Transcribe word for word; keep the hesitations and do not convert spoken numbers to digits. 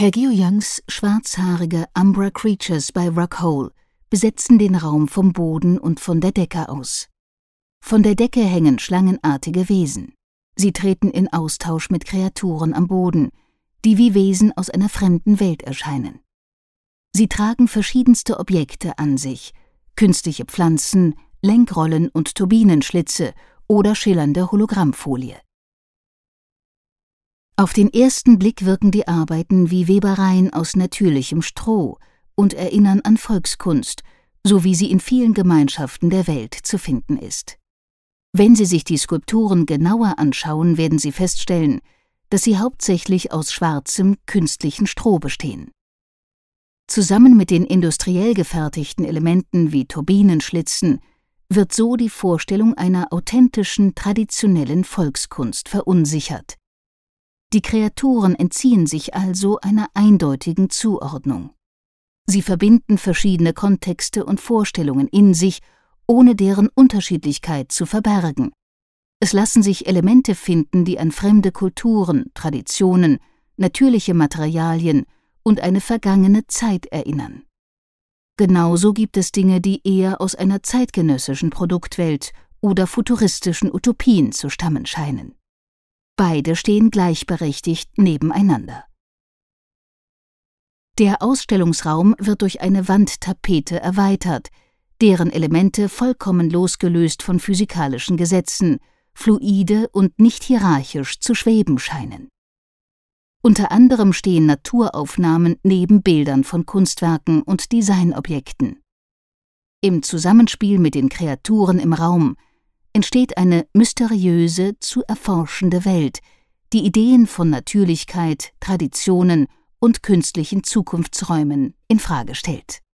Hagio Youngs schwarzhaarige Umbra Creatures bei Rockhole besetzen den Raum vom Boden und von der Decke aus. Von der Decke hängen schlangenartige Wesen. Sie treten in Austausch mit Kreaturen am Boden, die wie Wesen aus einer fremden Welt erscheinen. Sie tragen verschiedenste Objekte an sich, künstliche Pflanzen, Lenkrollen und Turbinenschlitze oder schillernde Hologrammfolie. Auf den ersten Blick wirken die Arbeiten wie Webereien aus natürlichem Stroh und erinnern an Volkskunst, so wie sie in vielen Gemeinschaften der Welt zu finden ist. Wenn Sie sich die Skulpturen genauer anschauen, werden Sie feststellen, dass sie hauptsächlich aus schwarzem, künstlichen Stroh bestehen. Zusammen mit den industriell gefertigten Elementen wie Turbinenschlitzen wird so die Vorstellung einer authentischen, traditionellen Volkskunst verunsichert. Die Kreaturen entziehen sich also einer eindeutigen Zuordnung. Sie verbinden verschiedene Kontexte und Vorstellungen in sich, ohne deren Unterschiedlichkeit zu verbergen. Es lassen sich Elemente finden, die an fremde Kulturen, Traditionen, natürliche Materialien und eine vergangene Zeit erinnern. Genauso gibt es Dinge, die eher aus einer zeitgenössischen Produktwelt oder futuristischen Utopien zu stammen scheinen. Beide stehen gleichberechtigt nebeneinander. Der Ausstellungsraum wird durch eine Wandtapete erweitert, deren Elemente vollkommen losgelöst von physikalischen Gesetzen, fluide und nicht hierarchisch zu schweben scheinen. Unter anderem stehen Naturaufnahmen neben Bildern von Kunstwerken und Designobjekten. Im Zusammenspiel mit den Kreaturen im Raum entsteht eine mysteriöse, zu erforschende Welt, die Ideen von Natürlichkeit, Traditionen und künstlichen Zukunftsräumen in Frage stellt.